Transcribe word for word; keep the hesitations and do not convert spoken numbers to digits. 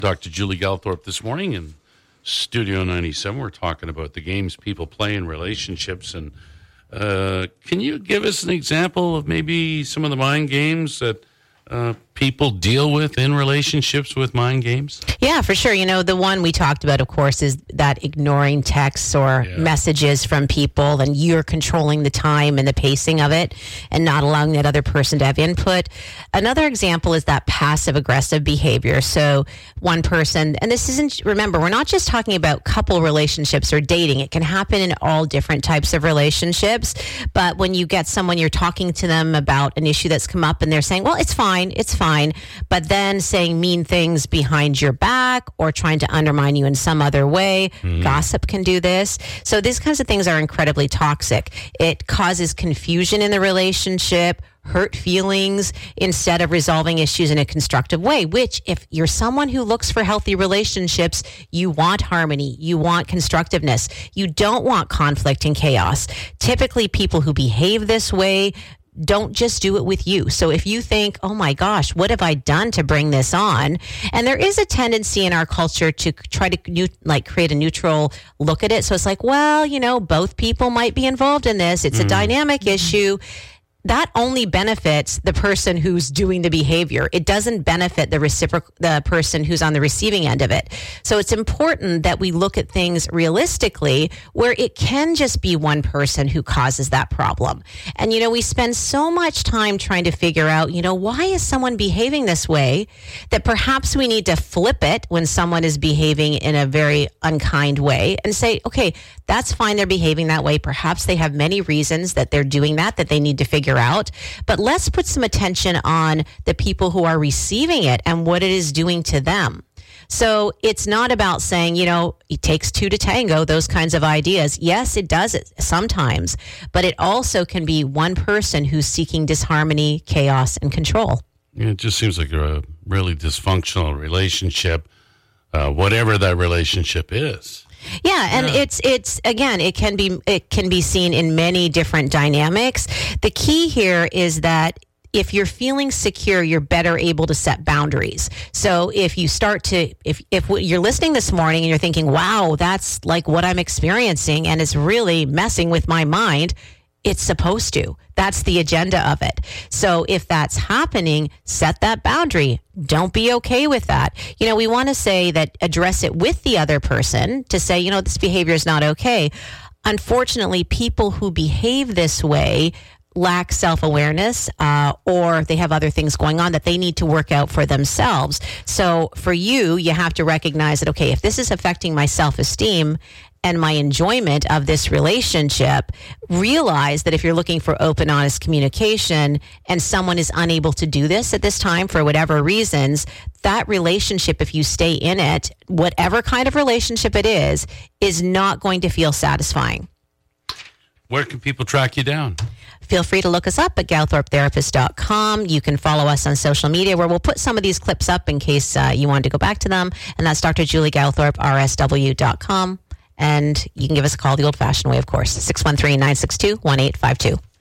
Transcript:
Doctor Julie Galthorpe this morning in Studio ninety-seven. We're talking about the games people play in relationships. And uh, can you give us an example of maybe some of the mind games that uh, people deal with in relationships with mind games? Yeah, for sure. You know, the one we talked about, of course, is that ignoring texts or yeah. messages from people, and you're controlling the time and the pacing of it and not allowing that other person to have input. Another example is that passive-aggressive behavior. So one person, and this isn't, remember, we're not just talking about couple relationships or dating. It can happen in all different types of relationships. But when you get someone, you're talking to them about an issue that's come up and they're saying, well, it's fine, it's fine. But then saying mean things behind your back or trying to undermine you in some other way. Mm. Gossip can do this. So these kinds of things are incredibly toxic. It causes confusion in the relationship, hurt feelings, instead of resolving issues in a constructive way, which if you're someone who looks for healthy relationships, you want harmony, you want constructiveness, you don't want conflict and chaos. Typically, people who behave this way don't just do it with you. So if you think, oh my gosh, what have I done to bring this on? And there is a tendency in our culture to try to like create a neutral look at it. So it's like, well, you know, both people might be involved in this. It's mm. a dynamic mm-hmm. issue. That only benefits the person who's doing the behavior. It doesn't benefit the reciproc- the person who's on the receiving end of it. So it's important that we look at things realistically, where it can just be one person who causes that problem. And, you know, we spend so much time trying to figure out, you know, why is someone behaving this way, that perhaps we need to flip it when someone is behaving in a very unkind way and say, okay, that's fine, they're behaving that way. Perhaps they have many reasons that they're doing that, that they need to figure out. But let's put some attention on the people who are receiving it and what it is doing to them. So it's not about saying, you know, it takes two to tango, those kinds of ideas. Yes, it does it sometimes, but it also can be one person who's seeking disharmony, chaos, and control. Yeah, it just seems like a really dysfunctional relationship, uh, whatever that relationship is. Yeah, and yeah. it's it's again, it can be it can be seen in many different dynamics. The key here is that if you're feeling secure, you're better able to set boundaries. So if you start to, if if you're listening this morning and you're thinking, wow, that's like what I'm experiencing and it's really messing with my mind, it's supposed to. That's the agenda of it. So if that's happening, set that boundary. Don't be okay with that. You know, we want to say that address it with the other person to say, you know, this behavior is not okay. Unfortunately, people who behave this way lack self-awareness uh, or they have other things going on that they need to work out for themselves. So for you, you have to recognize that, okay, if this is affecting my self-esteem and my enjoyment of this relationship, realize that if you're looking for open, honest communication and someone is unable to do this at this time for whatever reasons, that relationship, if you stay in it, whatever kind of relationship it is, is not going to feel satisfying. Where can people track you down? Feel free to look us up at galthorpe therapist dot com. You can follow us on social media, where we'll put some of these clips up in case uh, you wanted to go back to them. And that's Doctor Julie Galthorpe, R S W dot com. And you can give us a call the old-fashioned way, of course, six one three, nine six two, one eight five two.